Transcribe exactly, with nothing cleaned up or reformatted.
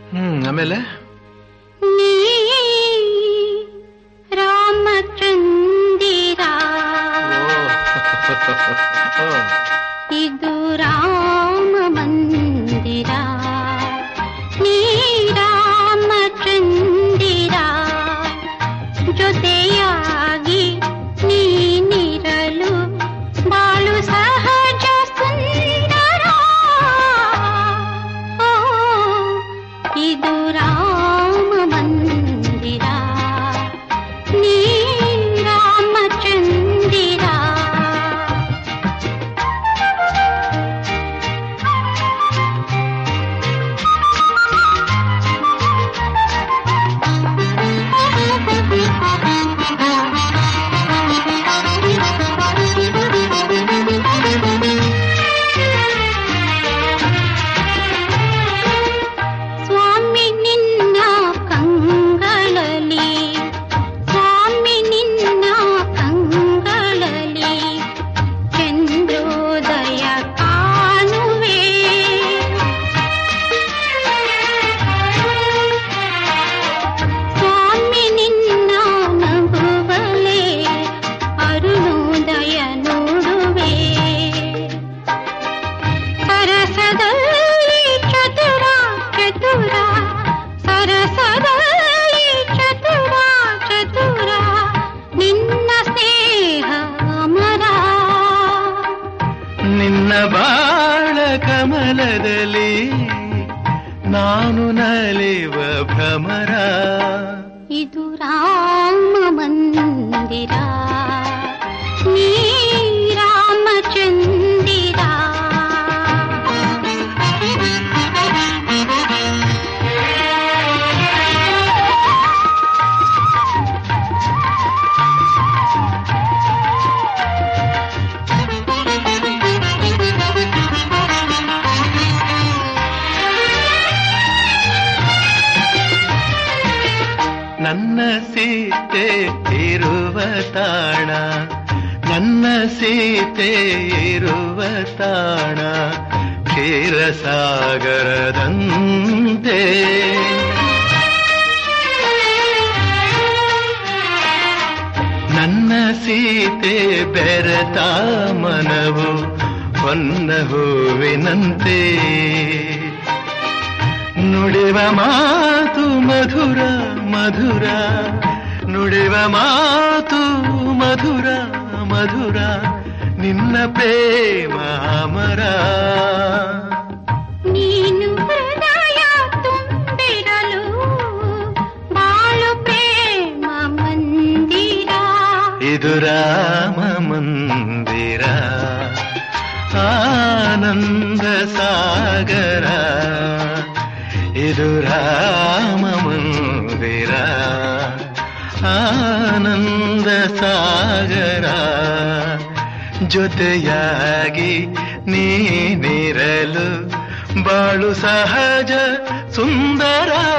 ಹ್ಮ್ ಆಮೇಲೆ ನೀ ರಾಮಚಂದಿರ ಇದು ರಾಮ ಮಂದಿರ ನೀ ರಾಮಚಂದಿರ ಜೊತೆಯಾಗಿ ನೀನಿರಲು ಬಾಳು ಸಹಜ ಸುಂದರ ಓ ಇದು ರಾಮ ಮಂದಿರ ನೀ ರಾಮಚಂದಿರ ಸ್ವಾಮಿ ನಿನ್ನ ಕಂಗಳಲ್ಲಿ ಸ್ವಾಮಿ ನಿನ್ನ ಕಂಗಳಲ್ಲಿ ಚಂದ್ರೋದಯ ಕಾಣುವೆ ಸ್ವಾಮಿ ನಿನ್ನ ನಗುವಲೇ ಅರುಣೋದಯ ನೋಡುವೆ ಸರಸದಲ್ಲಿ ಚತುರ ಚತುರ ಸರಸದಲ್ಲಿ ಚತುರ ಚತುರ ನಿನ್ನ ಸ್ನೇಹ ಅಮರ ನಿನ್ನ ಬಾಳ ಕಮಲದಲ್ಲಿ ನಾನು ನಲಿವ ಭ್ರಮರ ಇದು ರಾಮ ಮಂದಿರ ನೀ ರಾಮಚಂದಿರ ನನ್ನ ಸೀತೆ ಇರುವ ತಾಣ ನನ್ನ ಸೀತೆ ಇರುವ ತಾಣ ಕ್ಷೀರಸಾಗರದಂತೆ ನನ್ನ ಸೀತೆ ಬೆರೆತ ಮನವು ಹೊನ್ನ ಹೂವಿನಂತೆ ನುಡಿವ ಮಾತು ಮಧುರ ಮಧುರ ನುಡಿವ ಮಾತು ಮಧುರ ಮಧುರ ನಿನ್ನ ಪ್ರೇಮ ಅಮರ ನೀನು ಹೃದಯ ತುಂಬಿರಲು ಬಾಳು ಪ್ರೇಮ ಮಂದಿರ ಇದು ರಾಮ ಮಂದಿರ ಆನಂದ ಸಾಗರ ಇದು ರಾಮ ಮಂದಿರ ಆನಂದ ಸಾಗರ ಜೊತೆಯಾಗಿ ನೀನಿರಲು ಬಾಳು ಸಹಜ ಸುಂದರ